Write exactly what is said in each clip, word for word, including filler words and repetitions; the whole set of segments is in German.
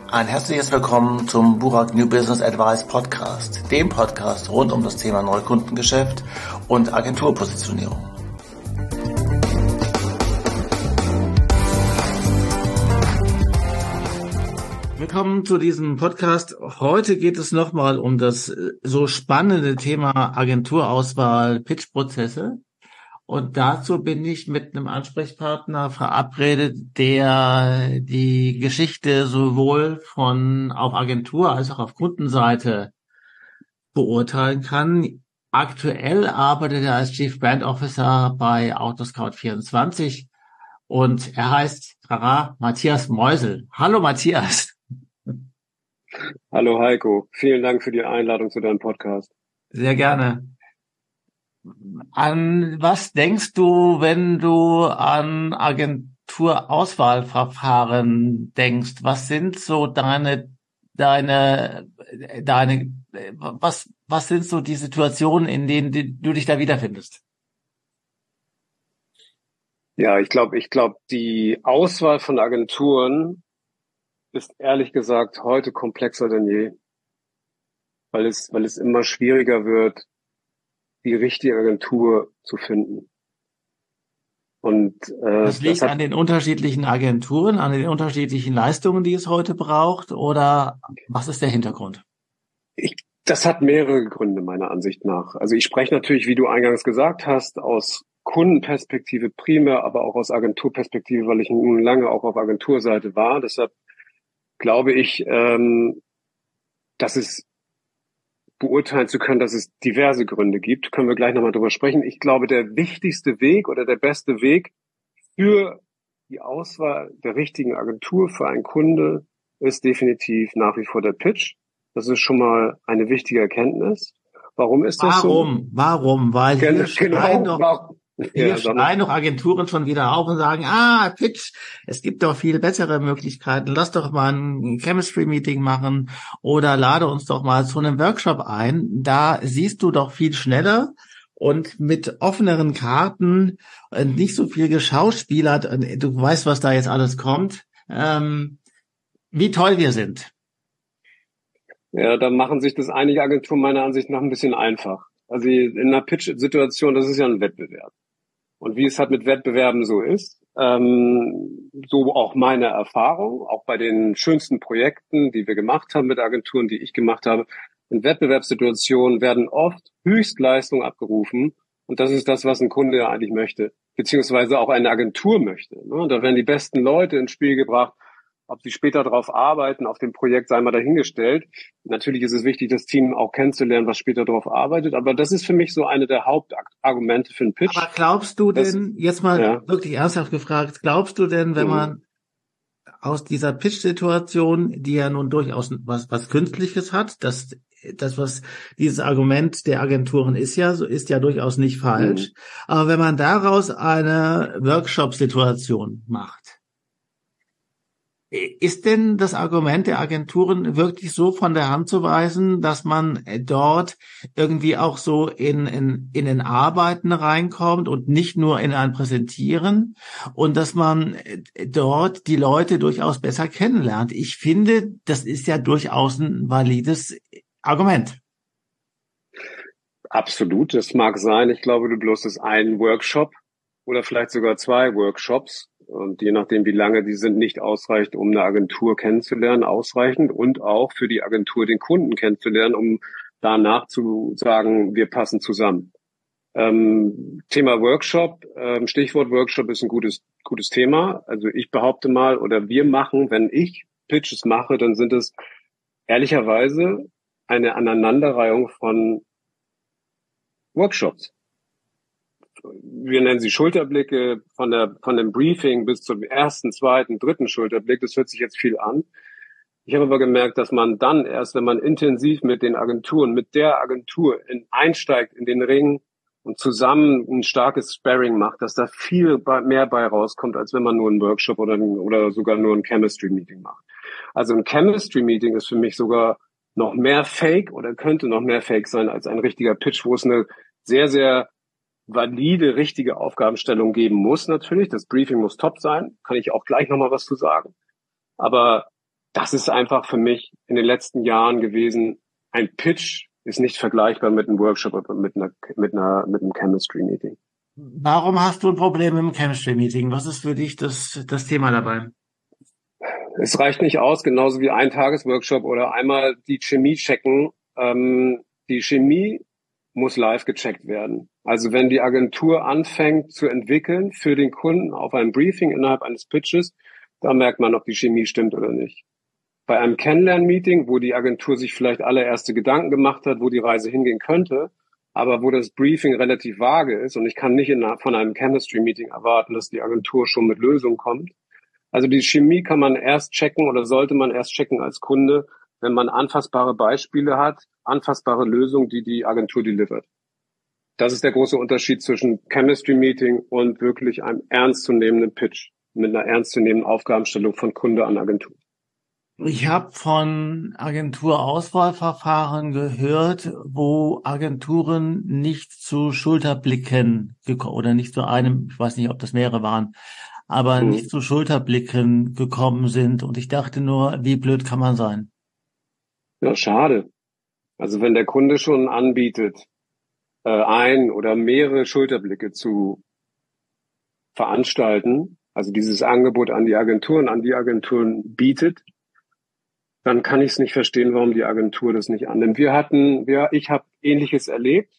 Ein herzliches Willkommen zum Burak New Business Advice Podcast, dem Podcast rund um das Thema Neukundengeschäft und Agenturpositionierung. Willkommen zu diesem Podcast. Heute geht es nochmal um das so spannende Thema Agenturauswahl, Pitchprozesse. Und dazu bin ich mit einem Ansprechpartner verabredet, der die Geschichte sowohl von auf Agentur- als auch auf Kundenseite beurteilen kann. Aktuell arbeitet er als Chief Brand Officer bei Autoscout vierundzwanzig und er heißt Trara Matthias Meusel. Hallo Matthias. Hallo Heiko, vielen Dank für die Einladung zu deinem Podcast. Sehr gerne. An was denkst du, wenn du an Agenturauswahlverfahren denkst? Was sind so deine, deine, deine, was, was sind so die Situationen, in denen du dich da wiederfindest? Ja, ich glaube, ich glaube, die Auswahl von Agenturen ist ehrlich gesagt heute komplexer denn je, weil es, weil es immer schwieriger wird, die richtige Agentur zu finden. Und äh, das liegt das hat, an den unterschiedlichen Agenturen, an den unterschiedlichen Leistungen, die es heute braucht, oder was ist der Hintergrund? Ich, das hat mehrere Gründe meiner Ansicht nach. Also ich spreche natürlich, wie du eingangs gesagt hast, aus Kundenperspektive primär, aber auch aus Agenturperspektive, weil ich nun lange auch auf Agenturseite war. Deshalb glaube ich, ähm, dass es beurteilen zu können, dass es diverse Gründe gibt. Können wir gleich nochmal drüber sprechen. Ich glaube, der wichtigste Weg oder der beste Weg für die Auswahl der richtigen Agentur für einen Kunde ist definitiv nach wie vor der Pitch. Das ist schon mal eine wichtige Erkenntnis. Warum ist das so? Warum? Warum? Weil hier Genau, schreien doch, warum? hier Ja, schreien doch Agenturen schon wieder auf und sagen, ah, Pitch, es gibt doch viel bessere Möglichkeiten. Lass doch mal ein Chemistry-Meeting machen oder lade uns doch mal zu einem Workshop ein. Da siehst du doch viel schneller und mit offeneren Karten, nicht so viel geschauspielert. Du weißt, was da jetzt alles kommt. Ähm, wie toll wir sind. Ja, da machen sich das einige Agenturen meiner Ansicht nach ein bisschen einfach. Also in einer Pitch-Situation, das ist ja ein Wettbewerb. Und wie es halt mit Wettbewerben so ist, ähm, so auch meine Erfahrung, auch bei den schönsten Projekten, die wir gemacht haben mit Agenturen, die ich gemacht habe, in Wettbewerbssituationen werden oft Höchstleistungen abgerufen. Und das ist das, was ein Kunde ja eigentlich möchte, beziehungsweise auch eine Agentur möchte. Ne? Da werden die besten Leute ins Spiel gebracht. Ob sie später darauf arbeiten, auf dem Projekt, sei mal dahingestellt. Natürlich ist es wichtig, das Team auch kennenzulernen, was später darauf arbeitet. Aber das ist für mich so eine der Hauptargumente für einen Pitch. Aber glaubst du das, denn, jetzt mal ja. wirklich ernsthaft gefragt, glaubst du denn, wenn Mhm. man aus dieser Pitch-Situation, die ja nun durchaus was, was Künstliches hat, das, das, was dieses Argument der Agenturen ist ja, so ist ja durchaus nicht falsch. Mhm. Aber wenn man daraus eine Workshop-Situation macht, ist denn das Argument der Agenturen wirklich so von der Hand zu weisen, dass man dort irgendwie auch so in, in, in den Arbeiten reinkommt und nicht nur in ein Präsentieren und dass man dort die Leute durchaus besser kennenlernt? Ich finde, das ist ja durchaus ein valides Argument. Absolut, das mag sein. Ich glaube, du bloß das ein Workshop oder vielleicht sogar zwei Workshops. Und je nachdem, wie lange die sind, nicht ausreicht, um eine Agentur kennenzulernen, ausreichend und auch für die Agentur den Kunden kennenzulernen, um danach zu sagen, wir passen zusammen. Ähm, Thema Workshop, ähm, Stichwort Workshop ist ein gutes, gutes Thema. Also ich behaupte mal, oder wir machen, wenn ich Pitches mache, dann sind es ehrlicherweise eine Aneinanderreihung von Workshops. Wir nennen sie Schulterblicke, von der, von dem Briefing bis zum ersten, zweiten, dritten Schulterblick. Das hört sich jetzt viel an. Ich habe aber gemerkt, dass man dann erst, wenn man intensiv mit den Agenturen, mit der Agentur in, einsteigt in den Ring und zusammen ein starkes Sparring macht, dass da viel mehr bei rauskommt, als wenn man nur einen Workshop oder, oder sogar nur ein Chemistry-Meeting macht. Also ein Chemistry-Meeting ist für mich sogar noch mehr Fake oder könnte noch mehr Fake sein als ein richtiger Pitch, wo es eine sehr, sehr valide, richtige Aufgabenstellung geben muss natürlich. Das Briefing muss top sein, kann ich auch gleich nochmal was zu sagen. Aber das ist einfach für mich in den letzten Jahren gewesen. Ein Pitch ist nicht vergleichbar mit einem Workshop oder mit einer, mit einer, mit einem Chemistry-Meeting. Warum hast du ein Problem im Chemistry-Meeting? Was ist für dich das, das Thema dabei? Es reicht nicht aus, genauso wie ein Tagesworkshop oder einmal die Chemie checken. Ähm, die Chemie muss live gecheckt werden. Also wenn die Agentur anfängt zu entwickeln für den Kunden auf einem Briefing innerhalb eines Pitches, da merkt man, ob die Chemie stimmt oder nicht. Bei einem Kennenlern-Meeting, wo die Agentur sich vielleicht allererste Gedanken gemacht hat, wo die Reise hingehen könnte, aber wo das Briefing relativ vage ist und ich kann nicht in, von einem Chemistry-Meeting erwarten, dass die Agentur schon mit Lösungen kommt. Also die Chemie kann man erst checken oder sollte man erst checken als Kunde, wenn man anfassbare Beispiele hat, anfassbare Lösungen, die die Agentur delivert. Das ist der große Unterschied zwischen Chemistry-Meeting und wirklich einem ernstzunehmenden Pitch mit einer ernstzunehmenden Aufgabenstellung von Kunde an Agentur. Ich habe von Agenturauswahlverfahren gehört, wo Agenturen nicht zu Schulterblicken gekommen oder nicht zu einem, ich weiß nicht, ob das mehrere waren, aber Mhm. nicht zu Schulterblicken gekommen sind. Und ich dachte nur, wie blöd kann man sein? Ja, schade. Also wenn der Kunde schon anbietet, äh, ein oder mehrere Schulterblicke zu veranstalten, also dieses Angebot an die Agenturen, an die Agenturen bietet, dann kann ich es nicht verstehen, warum die Agentur das nicht annimmt. Wir hatten, wir, ich habe Ähnliches erlebt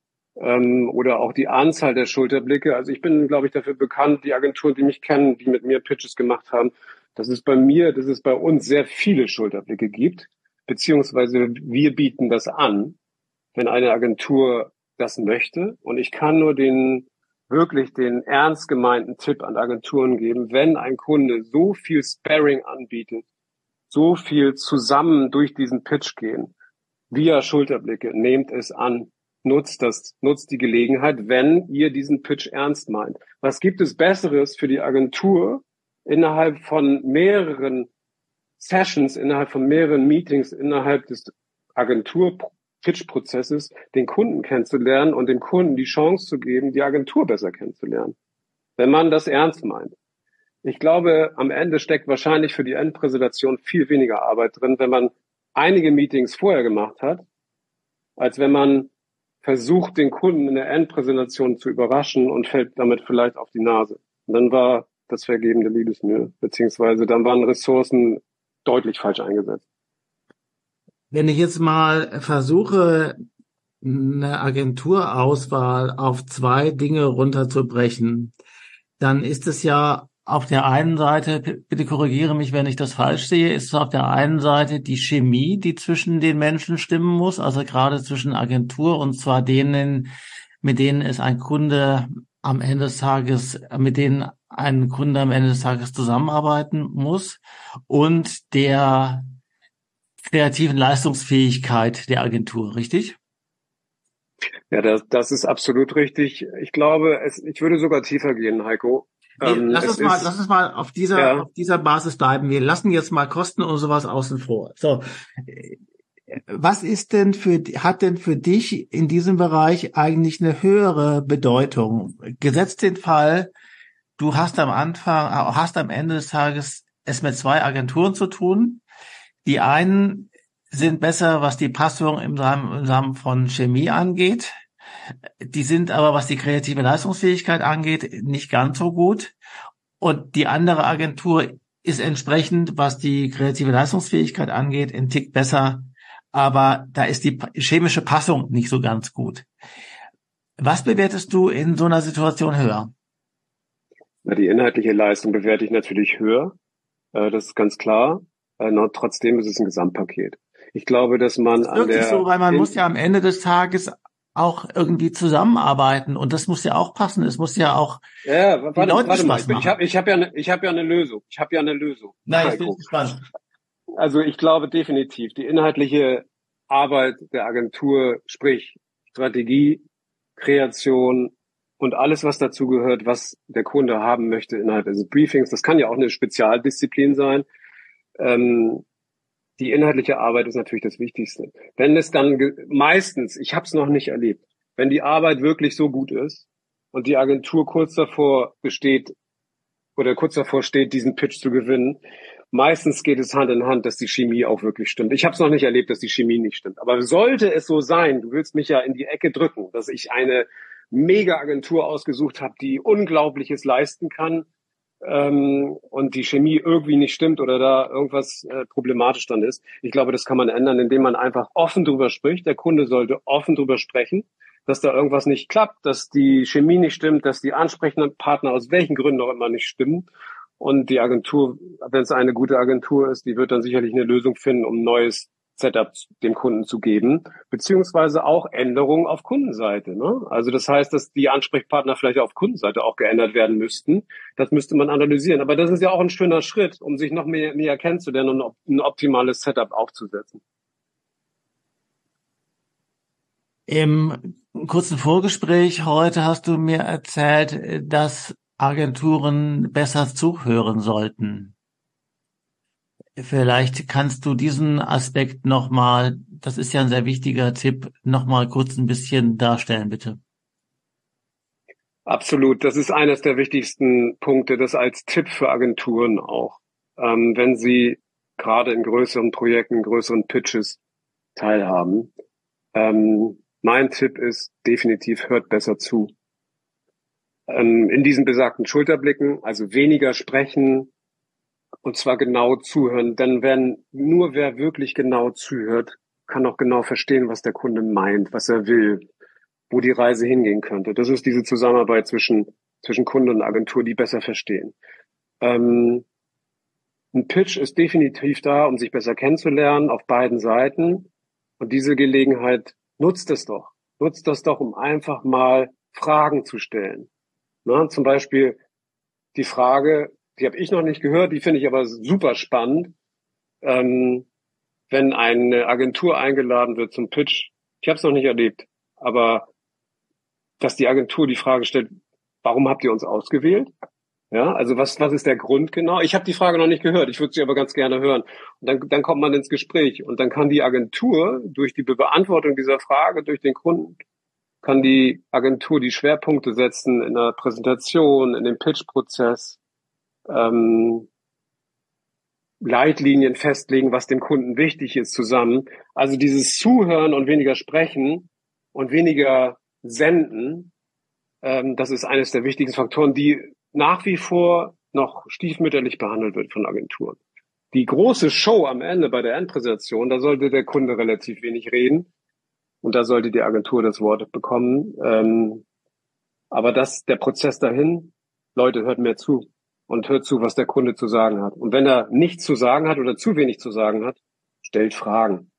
ähm, oder auch die Anzahl der Schulterblicke. Also ich bin, glaube ich, dafür bekannt, die Agenturen, die mich kennen, die mit mir Pitches gemacht haben, dass es bei mir, dass es bei uns sehr viele Schulterblicke gibt, beziehungsweise wir bieten das an, wenn eine Agentur das möchte. Und ich kann nur den wirklich den ernst gemeinten Tipp an Agenturen geben, wenn ein Kunde so viel Sparring anbietet, so viel zusammen durch diesen Pitch gehen, via Schulterblicke, nehmt es an, nutzt das, nutzt die Gelegenheit, wenn ihr diesen Pitch ernst meint. Was gibt es Besseres für die Agentur, innerhalb von mehreren Sessions, innerhalb von mehreren Meetings, innerhalb des Agentur-Pitch-Prozesses den Kunden kennenzulernen und dem Kunden die Chance zu geben, die Agentur besser kennenzulernen, wenn man das ernst meint. Ich glaube, am Ende steckt wahrscheinlich für die Endpräsentation viel weniger Arbeit drin, wenn man einige Meetings vorher gemacht hat, als wenn man versucht, den Kunden in der Endpräsentation zu überraschen und fällt damit vielleicht auf die Nase. Und dann war das vergebene Liebesmühe, beziehungsweise dann waren Ressourcen deutlich falsch eingesetzt. Wenn ich jetzt mal versuche, eine Agenturauswahl auf zwei Dinge runterzubrechen, dann ist es ja auf der einen Seite, bitte korrigiere mich, wenn ich das falsch sehe, ist es auf der einen Seite die Chemie, die zwischen den Menschen stimmen muss, also gerade zwischen Agentur und zwar denen, mit denen es ein Kunde am Ende des Tages, mit denen ein Kunde am Ende des Tages zusammenarbeiten muss und der kreativen Leistungsfähigkeit der Agentur, richtig? Ja, das, das ist absolut richtig. Ich glaube, es, ich würde sogar tiefer gehen, Heiko. Nee, Ähm, lass es uns mal, ist, lass uns mal auf dieser, ja, auf dieser Basis bleiben. Wir lassen jetzt mal Kosten und sowas außen vor. So. Was ist denn für, hat denn für dich in diesem Bereich eigentlich eine höhere Bedeutung? Gesetzt den Fall, du hast am Anfang, hast am Ende des Tages es mit zwei Agenturen zu tun. Die einen sind besser, was die Passung im Rahmen, im Rahmen von Chemie angeht. Die sind aber, was die kreative Leistungsfähigkeit angeht, nicht ganz so gut. Und die andere Agentur ist entsprechend, was die kreative Leistungsfähigkeit angeht, ein Tick besser. Aber da ist die chemische Passung nicht so ganz gut. Was bewertest du in so einer Situation höher? Na, die inhaltliche Leistung bewerte ich natürlich höher. Äh, das ist ganz klar. Äh, noch, trotzdem ist es ein Gesamtpaket. Ich glaube, dass man Das ist an wirklich so, der weil man in, muss ja am Ende des Tages auch irgendwie zusammenarbeiten und das muss ja auch passen. Es muss ja auch ja, den warte, Leuten warte mal. Spaß Ich, bin- ich machen. habe ich hab ja eine, ich habe ja eine Lösung. Ich habe ja eine Lösung, Na, jetzt bin ich Heiko. gespannt. Also ich glaube definitiv, die inhaltliche Arbeit der Agentur, sprich Strategie, Kreation und alles, was dazu gehört, was der Kunde haben möchte innerhalb des Briefings, das kann ja auch eine Spezialdisziplin sein. Ähm, die inhaltliche Arbeit ist natürlich das Wichtigste. Wenn es dann ge- meistens, ich habe es noch nicht erlebt, wenn die Arbeit wirklich so gut ist und die Agentur kurz davor besteht oder kurz davor steht, diesen Pitch zu gewinnen, meistens geht es Hand in Hand, dass die Chemie auch wirklich stimmt. Ich habe es noch nicht erlebt, dass die Chemie nicht stimmt. Aber sollte es so sein, du willst mich ja in die Ecke drücken, dass ich eine Mega-Agentur ausgesucht habe, die Unglaubliches leisten kann, ähm, und die Chemie irgendwie nicht stimmt oder da irgendwas äh, problematisch dann ist. Ich glaube, das kann man ändern, indem man einfach offen drüber spricht. Der Kunde sollte offen drüber sprechen, dass da irgendwas nicht klappt, dass die Chemie nicht stimmt, dass die ansprechenden Partner aus welchen Gründen auch immer nicht stimmen. Und die Agentur, wenn es eine gute Agentur ist, die wird dann sicherlich eine Lösung finden, um ein neues Setup dem Kunden zu geben, beziehungsweise auch Änderungen auf Kundenseite. Ne? Also das heißt, dass die Ansprechpartner vielleicht auf Kundenseite auch geändert werden müssten. Das müsste man analysieren. Aber das ist ja auch ein schöner Schritt, um sich noch mehr, näher kennenzulernen und ein optimales Setup aufzusetzen. Im kurzen Vorgespräch heute hast du mir erzählt, dass Agenturen besser zuhören sollten. Vielleicht kannst du diesen Aspekt nochmal, das ist ja ein sehr wichtiger Tipp, nochmal kurz ein bisschen darstellen, bitte. Absolut. Das ist eines der wichtigsten Punkte, das als Tipp für Agenturen auch. Ähm, wenn sie gerade in größeren Projekten, größeren Pitches teilhaben. Ähm, mein Tipp ist definitiv, hört besser zu. Ähm, in diesen besagten Schulterblicken, also weniger sprechen, und zwar genau zuhören, denn wenn nur wer wirklich genau zuhört, kann auch genau verstehen, was der Kunde meint, was er will, wo die Reise hingehen könnte. Das ist diese Zusammenarbeit zwischen zwischen Kunde und Agentur, die besser verstehen. Ähm, ein Pitch ist definitiv da, um sich besser kennenzulernen auf beiden Seiten. Und diese Gelegenheit, nutzt es doch. Nutzt das doch, um einfach mal Fragen zu stellen. Na, zum Beispiel die Frage, die habe ich noch nicht gehört, die finde ich aber super spannend. Ähm, wenn eine Agentur eingeladen wird zum Pitch, ich habe es noch nicht erlebt, aber dass die Agentur die Frage stellt, warum habt ihr uns ausgewählt? Ja, also was was ist der Grund genau? Ich habe die Frage noch nicht gehört, ich würde sie aber ganz gerne hören. Und dann, dann kommt man ins Gespräch und dann kann die Agentur durch die Beantwortung dieser Frage durch den Kunden, kann die Agentur die Schwerpunkte setzen in der Präsentation, in dem Pitch-Prozess, ähm, Leitlinien festlegen, was dem Kunden wichtig ist, zusammen. Also dieses Zuhören und weniger sprechen und weniger senden, ähm, das ist eines der wichtigsten Faktoren, die nach wie vor noch stiefmütterlich behandelt wird von Agenturen. Die große Show am Ende bei der Endpräsentation, da sollte der Kunde relativ wenig reden und da sollte die Agentur das Wort bekommen. Ähm, aber das, der Prozess dahin, Leute, hört mehr zu. Und hört zu, was der Kunde zu sagen hat. Und wenn er nichts zu sagen hat oder zu wenig zu sagen hat, stellt Fragen.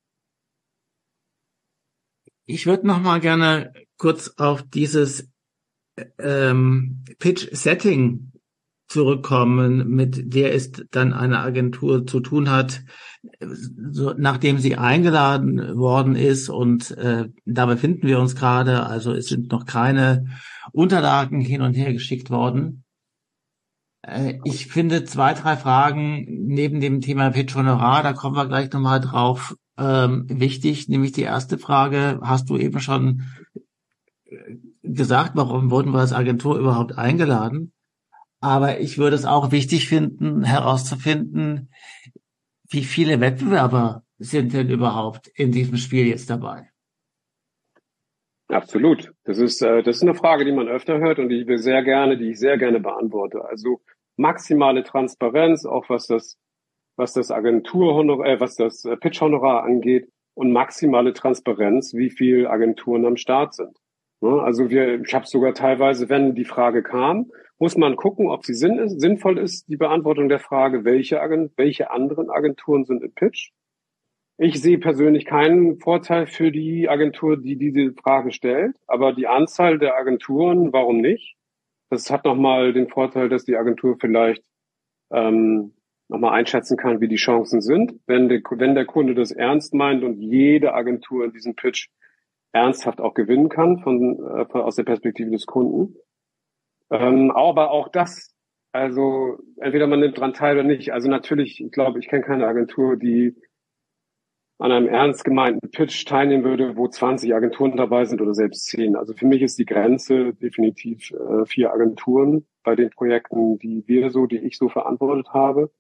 Ich würde noch mal gerne kurz auf dieses ähm, Pitch-Setting zurückkommen, mit der es dann eine Agentur zu tun hat, so, nachdem sie eingeladen worden ist. Und äh, da befinden wir uns gerade. Also es sind noch keine Unterlagen hin und her geschickt worden. Ich finde zwei, drei Fragen neben dem Thema Pitch-Honorar, da kommen wir gleich nochmal drauf, ähm, wichtig. Nämlich die erste Frage, hast du eben schon gesagt, warum wurden wir als Agentur überhaupt eingeladen? Aber ich würde es auch wichtig finden, herauszufinden, wie viele Wettbewerber sind denn überhaupt in diesem Spiel jetzt dabei? Absolut. Das ist, äh, das ist eine Frage, die man öfter hört und die wir sehr gerne, die ich sehr gerne beantworte. Also maximale Transparenz, auch was das, was das Agenturhonorar, äh, was das Pitch-Honorar angeht und maximale Transparenz, wie viele Agenturen am Start sind. Ne? Also wir, ich habe sogar teilweise, wenn die Frage kam, muss man gucken, ob sie sinn ist, sinnvoll ist, die Beantwortung der Frage, welche, Agent, welche anderen Agenturen sind im Pitch. Ich sehe persönlich keinen Vorteil für die Agentur, die diese Frage stellt, aber die Anzahl der Agenturen, warum nicht? Das hat nochmal den Vorteil, dass die Agentur vielleicht ähm, nochmal einschätzen kann, wie die Chancen sind. Wenn der, wenn der Kunde das ernst meint und jede Agentur in diesem Pitch ernsthaft auch gewinnen kann von, äh, von aus der Perspektive des Kunden. Ähm, aber auch das, also entweder man nimmt dran teil oder nicht. Also natürlich, ich glaube, ich kenne keine Agentur, die an einem ernst gemeinten Pitch teilnehmen würde, wo zwanzig Agenturen dabei sind oder selbst zehn. Also für mich ist die Grenze definitiv äh, vier Agenturen bei den Projekten, die wir so, die ich so verantwortet habe.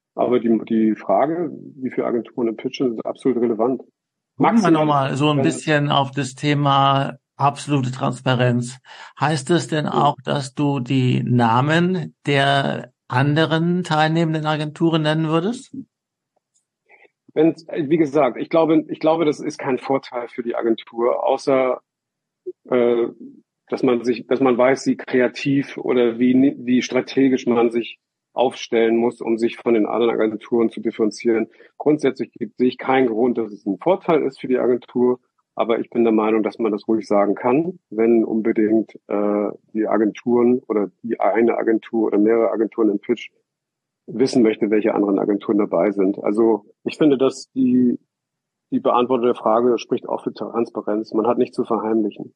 Aber die, die Frage, wie viele Agenturen im Pitchen, ist absolut relevant. Gucken wir Maximale nochmal so ein Transparenz. bisschen auf das Thema absolute Transparenz. Heißt es denn Ja. auch, dass du die Namen der anderen teilnehmenden Agenturen nennen würdest? Wenn, wie gesagt, ich glaube, ich glaube, das ist kein Vorteil für die Agentur, außer äh, dass man sich, dass man weiß, wie kreativ oder wie wie strategisch man sich aufstellen muss, um sich von den anderen Agenturen zu differenzieren. Grundsätzlich gibt, sehe ich keinen Grund, dass es ein Vorteil ist für die Agentur, aber ich bin der Meinung, dass man das ruhig sagen kann, wenn unbedingt äh, die Agenturen oder die eine Agentur oder mehrere Agenturen im Pitch wissen möchte, welche anderen Agenturen dabei sind. Also ich finde, dass die die Beantwortung der Frage spricht auch für Transparenz. Man hat nichts zu verheimlichen.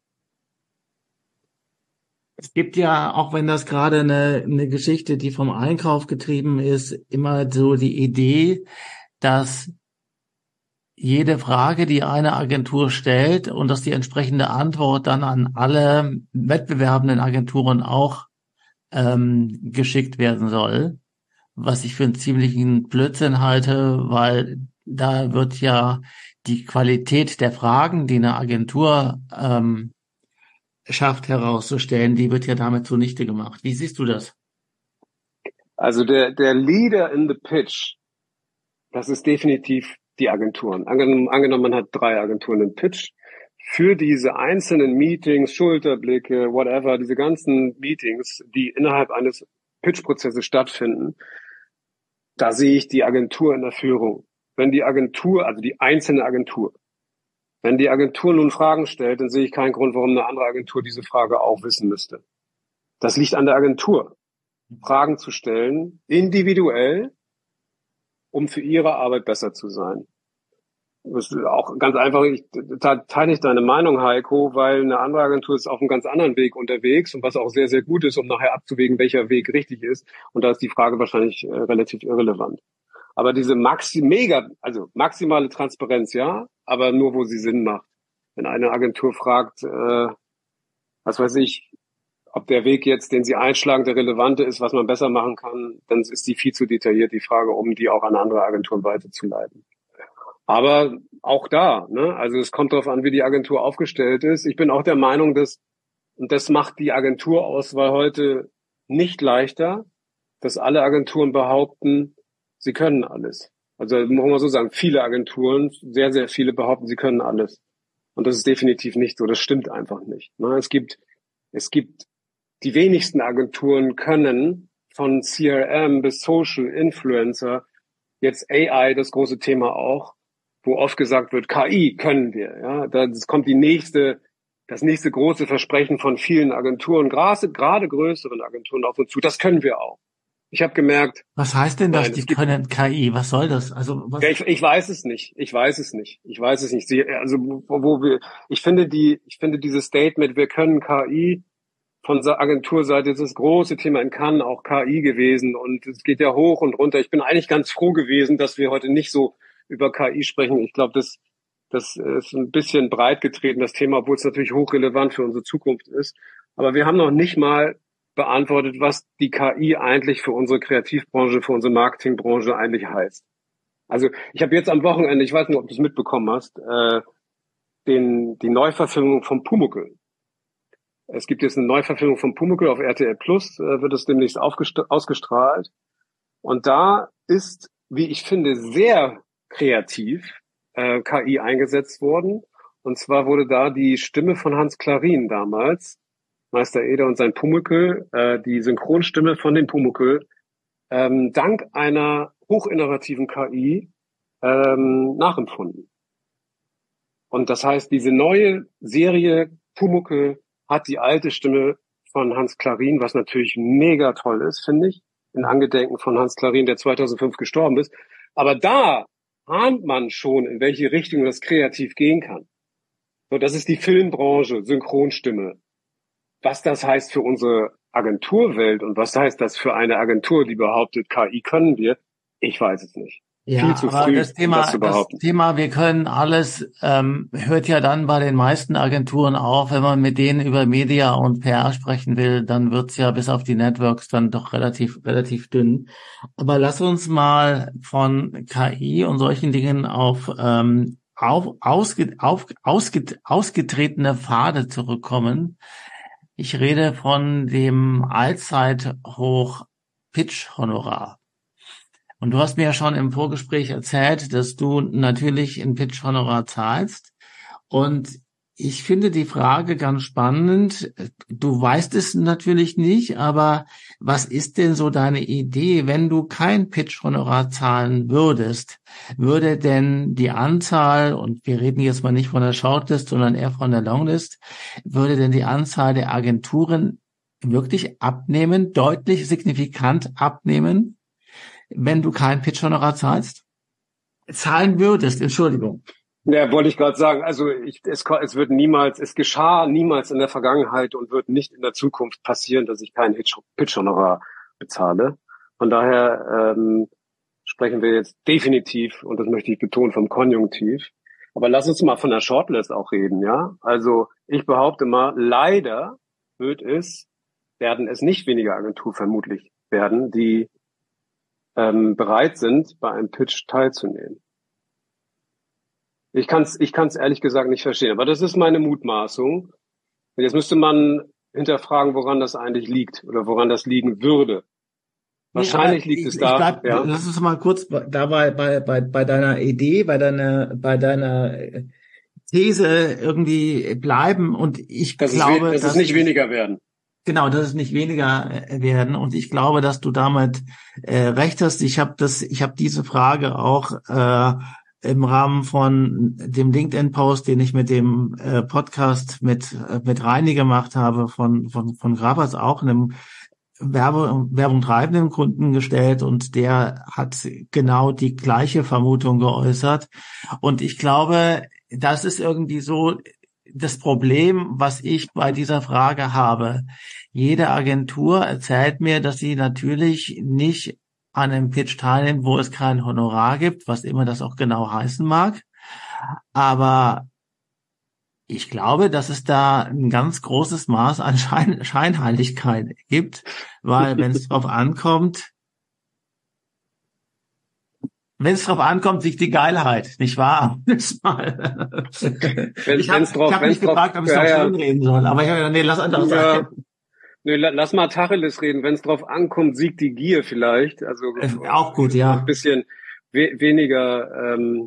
Es gibt ja, auch wenn das gerade eine, eine Geschichte, die vom Einkauf getrieben ist, immer so die Idee, dass jede Frage, die eine Agentur stellt und dass die entsprechende Antwort dann an alle wettbewerbenden Agenturen auch ähm, geschickt werden soll, was ich für einen ziemlichen Blödsinn halte, weil da wird ja die Qualität der Fragen, die eine Agentur ähm, schafft herauszustellen, die wird ja damit zunichte gemacht. Wie siehst du das? Also der, der Leader in the Pitch, das ist definitiv die Agenturen. Angenommen, angenommen, man hat drei Agenturen im Pitch. Für diese einzelnen Meetings, Schulterblicke, whatever, diese ganzen Meetings, die innerhalb eines Pitch-Prozesses stattfinden, da sehe ich die Agentur in der Führung. Wenn die Agentur, also die einzelne Agentur, wenn die Agentur nun Fragen stellt, dann sehe ich keinen Grund, warum eine andere Agentur diese Frage auch wissen müsste. Das liegt an der Agentur, Fragen zu stellen, individuell, um für ihre Arbeit besser zu sein. Das ist auch ganz einfach, ich, da teile ich deine Meinung, Heiko, weil eine andere Agentur ist auf einem ganz anderen Weg unterwegs und was auch sehr, sehr gut ist, um nachher abzuwägen, welcher Weg richtig ist. Und da ist die Frage wahrscheinlich äh, relativ irrelevant. Aber diese maxi mega, also maximale Transparenz, ja, aber nur, wo sie Sinn macht. Wenn eine Agentur fragt, äh, was weiß ich, ob der Weg jetzt, den sie einschlagen, der relevante ist, was man besser machen kann, dann ist die viel zu detailliert, die Frage, um die auch an andere Agenturen weiterzuleiten. Aber auch da, ne, also es kommt darauf an, wie die Agentur aufgestellt ist. Ich bin auch der Meinung, dass, und das macht die Agenturauswahl heute nicht leichter, dass alle Agenturen behaupten, sie können alles. Also muss man so sagen, viele Agenturen, sehr, sehr viele behaupten, sie können alles. Und das ist definitiv nicht so, das stimmt einfach nicht. Ne? Es gibt, es gibt, die wenigsten Agenturen können von C R M bis Social Influencer, jetzt A I, das große Thema auch, wo oft gesagt wird, K I können wir. Ja, das kommt die nächste, das nächste große Versprechen von vielen Agenturen, gerade, gerade größeren Agenturen auf uns zu. Das können wir auch. Ich habe gemerkt, Was heißt denn das, nein, die es gibt, können K I? Was soll das? Also was? ja, ich, ich weiß es nicht. Ich weiß es nicht. Ich weiß es nicht. Sie, also wo, wo wir, ich finde die, ich finde dieses Statement, wir können K I, von Agenturseite ist das große Thema in Cannes auch K I gewesen und es geht ja hoch und runter. Ich bin eigentlich ganz froh gewesen, dass wir heute nicht so über K I sprechen. Ich glaube, das, das ist ein bisschen breit getreten, das Thema, obwohl es natürlich hochrelevant für unsere Zukunft ist. Aber wir haben noch nicht mal beantwortet, was die K I eigentlich für unsere Kreativbranche, für unsere Marketingbranche eigentlich heißt. Also ich habe jetzt am Wochenende, ich weiß nicht, ob du es mitbekommen hast, äh, den, die Neuverfilmung von Pumuckl. Es gibt jetzt eine Neuverfilmung von Pumuckl auf R T L Plus, äh, wird es demnächst ausgestrahlt. Und da ist, wie ich finde, sehr kreativ äh, K I eingesetzt worden. Und zwar wurde da die Stimme von Hans Klarin damals, Meister Eder und sein Pumuckl, äh, die Synchronstimme von dem Pumuckl, ähm, dank einer hochinnovativen K I ähm, nachempfunden. Und das heißt, diese neue Serie Pumuckl hat die alte Stimme von Hans Klarin, was natürlich mega toll ist, finde ich, in Angedenken von Hans Klarin, der zweitausendfünf gestorben ist. Aber da ahnt man schon, in welche Richtung das kreativ gehen kann. So, das ist die Filmbranche, Synchronstimme. Was das heißt für unsere Agenturwelt und was heißt das für eine Agentur, die behauptet, K I können wir, ich weiß es nicht. Viel Ja, zu aber früh, das um das Thema, zu das behaupten. Thema, wir können alles, ähm, hört ja dann bei den meisten Agenturen auf. Wenn man mit denen über Media und P R sprechen will, dann wird's ja bis auf die Networks dann doch relativ, relativ dünn. Aber lass uns mal von K I und solchen Dingen auf, ähm, auf, ausge, auf ausge, ausgetretene Pfade zurückkommen. Ich rede von dem Allzeithoch Pitch-Honorar. Und du hast mir ja schon im Vorgespräch erzählt, dass du natürlich ein Pitch-Honorar zahlst. Und ich finde die Frage ganz spannend. Du weißt es natürlich nicht, aber was ist denn so deine Idee, wenn du kein Pitch-Honorar zahlen würdest? Würde denn die Anzahl, und wir reden jetzt mal nicht von der Shortlist, sondern eher von der Longlist, würde denn die Anzahl der Agenturen wirklich abnehmen, deutlich signifikant abnehmen, wenn du kein Pitch-Honorar zahlst? Zahlen würdest, Entschuldigung. Ja, wollte ich gerade sagen. Also ich, es, es wird niemals, es geschah niemals in der Vergangenheit und wird nicht in der Zukunft passieren, dass ich kein Pitch-Honorar bezahle. Von daher ähm, sprechen wir jetzt definitiv, und das möchte ich betonen, vom Konjunktiv. Aber lass uns mal von der Shortlist auch reden, ja? Also ich behaupte mal, leider wird es, werden es nicht weniger Agenturen vermutlich werden, die ähm, bereit sind, bei einem Pitch teilzunehmen. Ich kann es ich kann's ehrlich gesagt nicht verstehen, aber das ist meine Mutmaßung. Und jetzt müsste man hinterfragen, woran das eigentlich liegt oder woran das liegen würde. Wahrscheinlich nee, liegt ich, es ich da. bleib, Ja. Lass uns mal kurz dabei bei, bei, bei deiner Idee, bei deiner, bei deiner These irgendwie bleiben. Und ich Dass es, glaube, dass es dass nicht weniger werden. Genau, dass es nicht weniger werden. Und ich glaube, dass du damit äh, recht hast. Ich habe das, ich habe diese Frage auch äh, im Rahmen von dem LinkedIn-Post, den ich mit dem äh, Podcast mit äh, mit Reini gemacht habe, von von von Grabers, auch einem Werbe, Werbung treibenden Kunden gestellt, und der hat genau die gleiche Vermutung geäußert. Und ich glaube, das ist irgendwie so das Problem, was ich bei dieser Frage habe. Jede Agentur erzählt mir, dass sie natürlich nicht an einem Pitch teilnimmt, wo es kein Honorar gibt, was immer das auch genau heißen mag. Aber ich glaube, dass es da ein ganz großes Maß an Schein Scheinheiligkeit gibt, weil wenn es drauf ankommt, wenn es drauf ankommt, liegt die Geilheit, nicht wahr? Mal. Wenn, Ich habe drauf, ich hab mich drauf, gefragt, ob ich ja, noch ja, schön reden soll, aber ich habe gedacht, nee, lass einfach ja, sein. nee, lass mal Tacheles reden. Wenn es drauf ankommt, siegt die Gier vielleicht. Also Äh, Auch gut, ein ja. bisschen we weniger, ähm,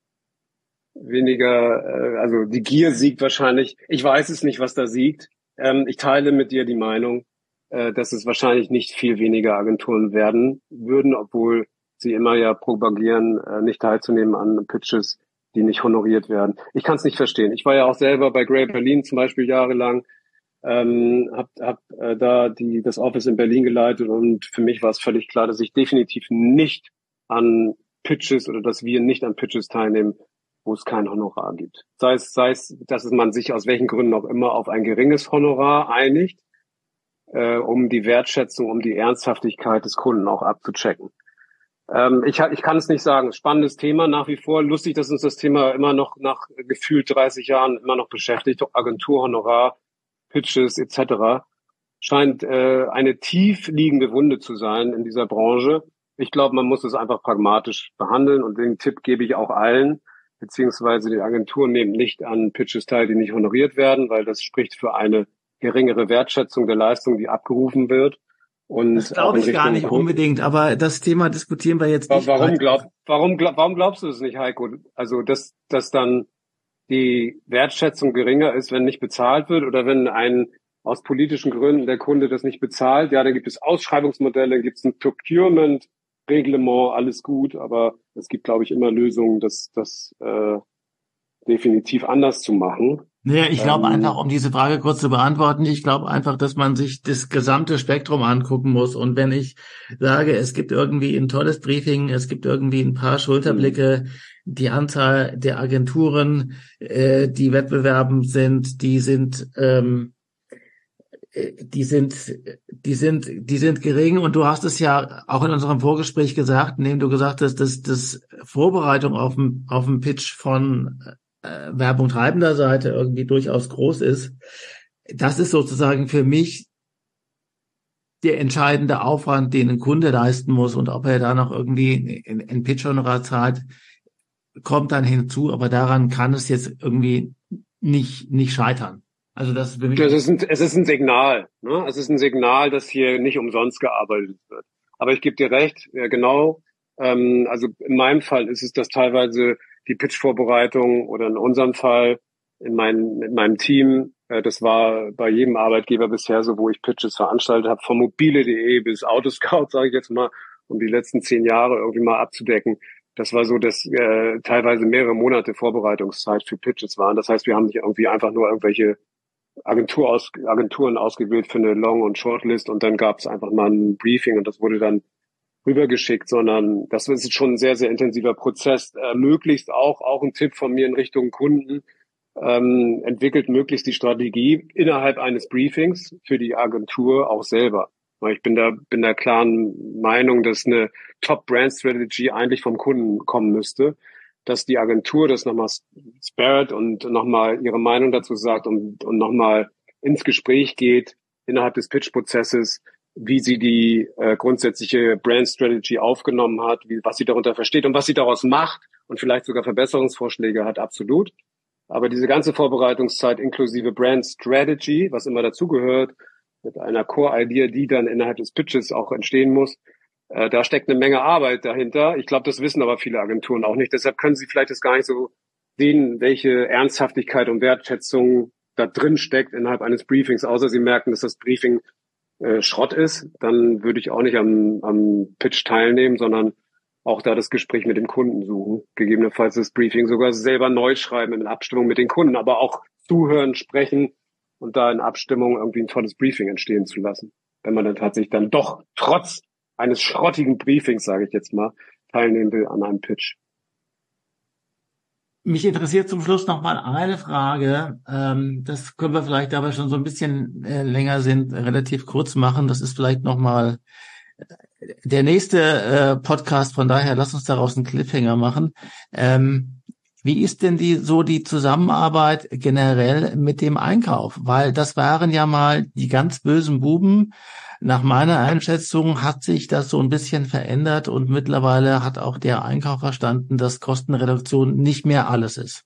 weniger, äh, also die Gier siegt wahrscheinlich. Ich weiß es nicht, was da siegt. Ähm, ich teile mit dir die Meinung, äh, dass es wahrscheinlich nicht viel weniger Agenturen werden würden, obwohl sie immer ja propagieren, äh, nicht teilzunehmen an Pitches, die nicht honoriert werden. Ich kann es nicht verstehen. Ich war ja auch selber bei Grey Berlin zum Beispiel jahrelang, ähm, hab, hab äh, da die das Office in Berlin geleitet, und für mich war es völlig klar, dass ich definitiv nicht an Pitches oder dass wir nicht an Pitches teilnehmen, wo es kein Honorar gibt. Sei es, sei es, dass man sich aus welchen Gründen auch immer auf ein geringes Honorar einigt, äh, um die Wertschätzung, um die Ernsthaftigkeit des Kunden auch abzuchecken. Ähm, ich, ich kann es nicht sagen. Spannendes Thema nach wie vor. Lustig, dass uns das Thema immer noch nach gefühlt dreißig Jahren immer noch beschäftigt. Agenturhonorar, Pitches et cetera. Scheint äh, eine tief liegende Wunde zu sein in dieser Branche. Ich glaube, man muss es einfach pragmatisch behandeln, und den Tipp gebe ich auch allen, beziehungsweise die Agenturen nehmen nicht an Pitches teil, die nicht honoriert werden, weil das spricht für eine geringere Wertschätzung der Leistung, die abgerufen wird. Und Das glaube ich gar nicht unbedingt, aber das Thema diskutieren wir jetzt nicht. Warum, glaub, warum, glaub, warum glaubst du es nicht, Heiko? Also, dass, dass dann die Wertschätzung geringer ist, wenn nicht bezahlt wird, oder wenn ein aus politischen Gründen der Kunde das nicht bezahlt? Ja, dann gibt es Ausschreibungsmodelle, gibt es ein Procurement-Reglement, alles gut, aber es gibt, glaube ich, immer Lösungen, das, das äh, definitiv anders zu machen. Naja, ich glaube ähm, einfach, um diese Frage kurz zu beantworten, ich glaube einfach, dass man sich das gesamte Spektrum angucken muss. Und wenn ich sage, es gibt irgendwie ein tolles Briefing, es gibt irgendwie ein paar Schulterblicke, die Anzahl der Agenturen, äh, die wettbewerben sind, die sind ähm, die sind, die sind, die sind gering, und du hast es ja auch in unserem Vorgespräch gesagt, indem du gesagt hast, dass das Vorbereitung auf dem, auf dem Pitch von äh, Werbung treibender Seite irgendwie durchaus groß ist. Das ist sozusagen für mich der entscheidende Aufwand, den ein Kunde leisten muss, und ob er da noch irgendwie ein Pitch-Honorar zahlt, kommt dann hinzu, aber daran kann es jetzt irgendwie nicht, nicht scheitern. Also das ist für mich. Es ist ein, es ist ein Signal, ne? Es ist ein Signal, dass hier nicht umsonst gearbeitet wird. Aber ich gebe dir recht, ja, genau. Ähm, also in meinem Fall ist es das teilweise die Pitch-Vorbereitung, oder in unserem Fall in, mein, in meinem Team. Äh, das war bei jedem Arbeitgeber bisher so, wo ich Pitches veranstaltet habe, von mobile punkt de bis Autoscout, sage ich jetzt mal, um die letzten zehn Jahre irgendwie mal abzudecken. Das war so, dass äh, teilweise mehrere Monate Vorbereitungszeit für Pitches waren. Das heißt, wir haben nicht irgendwie einfach nur irgendwelche Agentur aus, Agenturen ausgewählt für eine Long- und Shortlist, und dann gab es einfach mal ein Briefing und das wurde dann rübergeschickt, sondern das ist schon ein sehr, sehr intensiver Prozess. Äh, möglichst auch, auch ein Tipp von mir in Richtung Kunden, ähm, entwickelt möglichst die Strategie innerhalb eines Briefings für die Agentur auch selber. Weil ich bin da, bin der klaren Meinung, dass eine Top-Brand-Strategy eigentlich vom Kunden kommen müsste, dass die Agentur das nochmal spared und nochmal ihre Meinung dazu sagt und, und nochmal ins Gespräch geht innerhalb des Pitch-Prozesses, wie sie die äh, grundsätzliche Brand-Strategy aufgenommen hat, wie, was sie darunter versteht und was sie daraus macht und vielleicht sogar Verbesserungsvorschläge hat, absolut. Aber diese ganze Vorbereitungszeit inklusive Brand-Strategy, was immer dazugehört, mit einer Core-Idea, die dann innerhalb des Pitches auch entstehen muss, Äh, da steckt eine Menge Arbeit dahinter. Ich glaube, das wissen aber viele Agenturen auch nicht. Deshalb können sie vielleicht das gar nicht so sehen, welche Ernsthaftigkeit und Wertschätzung da drin steckt innerhalb eines Briefings. Außer sie merken, dass das Briefing äh, Schrott ist. Dann würde ich auch nicht am, am Pitch teilnehmen, sondern auch da das Gespräch mit dem Kunden suchen. Gegebenenfalls das Briefing sogar selber neu schreiben in Abstimmung mit den Kunden, aber auch zuhören, sprechen und da in Abstimmung irgendwie ein tolles Briefing entstehen zu lassen. Wenn man dann tatsächlich dann doch trotz eines schrottigen Briefings, sage ich jetzt mal, teilnehmen will an einem Pitch. Mich interessiert zum Schluss noch mal eine Frage. Ähm, das können wir vielleicht, da wir schon so ein bisschen äh, länger sind, relativ kurz machen. Das ist vielleicht noch mal der nächste äh, Podcast. Von daher, lass uns daraus einen Cliffhanger machen. Ähm, wie ist denn die so die Zusammenarbeit generell mit dem Einkauf? Weil das waren ja mal die ganz bösen Buben. Nach meiner Einschätzung hat sich das so ein bisschen verändert, und mittlerweile hat auch der Einkauf verstanden, dass Kostenreduktion nicht mehr alles ist.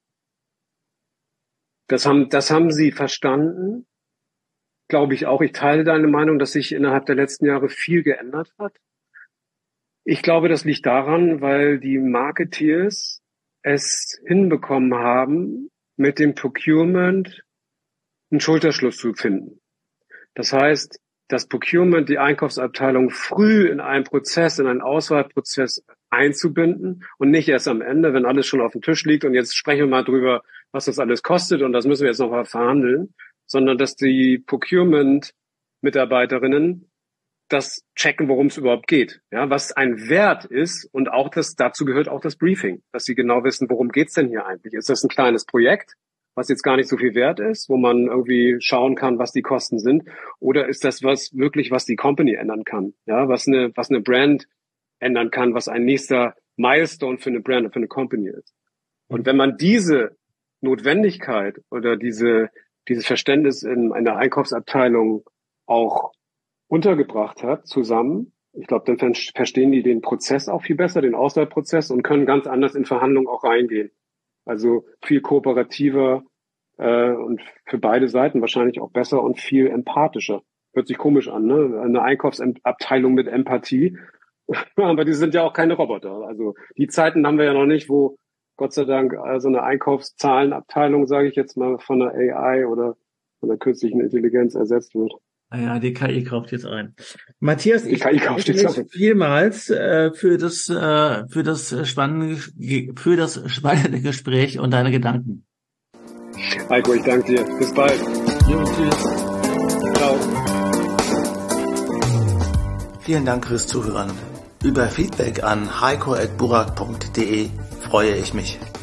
Das haben, das haben sie verstanden, glaube ich auch. Ich teile deine Meinung, dass sich innerhalb der letzten Jahre viel geändert hat. Ich glaube, das liegt daran, weil die Marketeers es hinbekommen haben, mit dem Procurement einen Schulterschluss zu finden. Das heißt, das Procurement, die Einkaufsabteilung früh in einen Prozess, in einen Auswahlprozess einzubinden und nicht erst am Ende, wenn alles schon auf dem Tisch liegt und jetzt sprechen wir mal drüber, was das alles kostet und das müssen wir jetzt noch mal verhandeln, sondern dass die Procurement-Mitarbeiterinnen das checken, worum es überhaupt geht, ja, was ein Wert ist, und auch das, dazu gehört auch das Briefing, dass sie genau wissen, worum geht's denn hier eigentlich? Ist das ein kleines Projekt, was jetzt gar nicht so viel wert ist, wo man irgendwie schauen kann, was die Kosten sind, oder ist das was wirklich, was die Company ändern kann, ja, was eine, was eine Brand ändern kann, was ein nächster Milestone für eine Brand, für eine Company ist. Und wenn man diese Notwendigkeit oder diese, dieses Verständnis in einer Einkaufsabteilung auch untergebracht hat, zusammen, ich glaube, dann verstehen die den Prozess auch viel besser, den Auswahlprozess, und können ganz anders in Verhandlungen auch reingehen. Also viel kooperativer äh, und für beide Seiten wahrscheinlich auch besser und viel empathischer. Hört sich komisch an, ne? Eine Einkaufsabteilung mit Empathie. Aber die sind ja auch keine Roboter. Also die Zeiten haben wir ja noch nicht, wo Gott sei Dank so eine Einkaufszahlenabteilung, sage ich jetzt mal, von der A I oder von der künstlichen Intelligenz ersetzt wird. Ja, die K I kauft jetzt ein. Matthias, die ich K I kauft jetzt danke dich vielmals äh, für das äh, für das spannende für das spannende Gespräch und deine Gedanken. Heiko, ich danke dir. Bis bald. Jo, tschüss. Ciao. Vielen Dank fürs Zuhören. Über Feedback an heiko at burak punkt de freue ich mich.